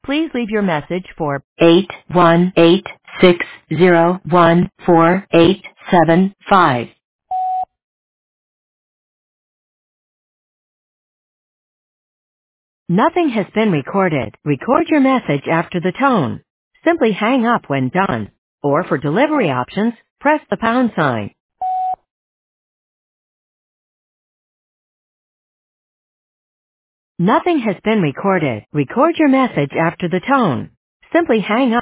Please leave your message for 818-601-4875. Nothing has been recorded. Record your message after the tone. Simply hang up when done. Or for delivery options, press the pound sign. Nothing has been recorded. Record your message after the tone. Simply hang up.